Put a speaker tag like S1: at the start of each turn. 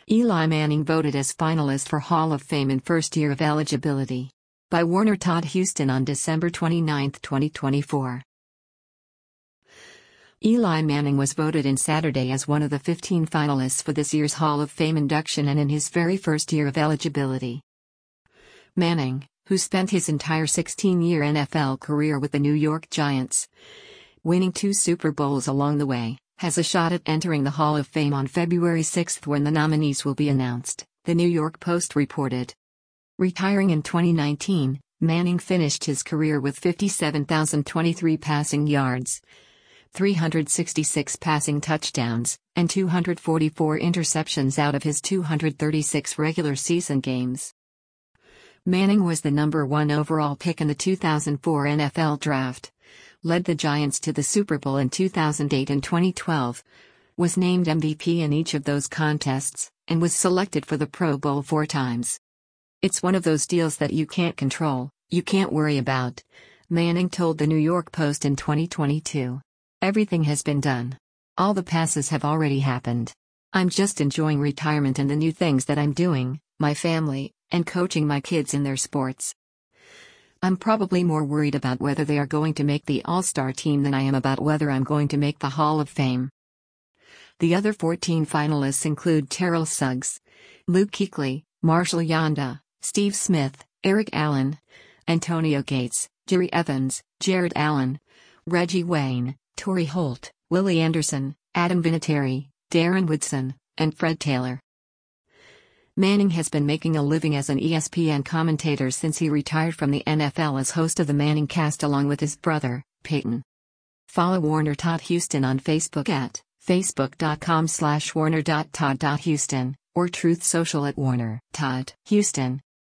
S1: Eli Manning voted as finalist for Hall of Fame in first year of eligibility. By Warner Todd Huston on December 29, 2024. Eli Manning was voted in Saturday as one of the 15 finalists for this year's Hall of Fame induction and in his very first year of eligibility. Manning, who spent his entire 16-year NFL career with the New York Giants, winning 2 Super Bowls along the way, has a shot at entering the Hall of Fame on February 6 when the nominees will be announced, the New York Post reported. Retiring in 2019, Manning finished his career with 57,023 passing yards, 366 passing touchdowns, and 244 interceptions out of his 236 regular season games. Manning was the number 1 overall pick in the 2004 NFL Draft, led the Giants to the Super Bowl in 2008 and 2012, was named MVP in each of those contests, and was selected for the Pro Bowl 4 times. "It's one of those deals that you can't control, you can't worry about," Manning told the New York Post in 2022. "Everything has been done. All the passes have already happened. I'm just enjoying retirement and the new things that I'm doing, my family, and coaching my kids in their sports. I'm probably more worried about whether they are going to make the All-Star team than I am about whether I'm going to make the Hall of Fame." The other 14 finalists include Terrell Suggs, Luke Kuechly, Marshall Yanda, Steve Smith, Eric Allen, Antonio Gates, Jerry Evans, Jared Allen, Reggie Wayne, Torrey Holt, Willie Anderson, Adam Vinatieri, Darren Woodson, and Fred Taylor. Manning has been making a living as an ESPN commentator since he retired from the NFL as host of the Manning Cast along with his brother, Peyton. Follow Warner Todd Huston on Facebook at facebook.com/warner.todd.huston or Truth Social at Warner Todd Huston.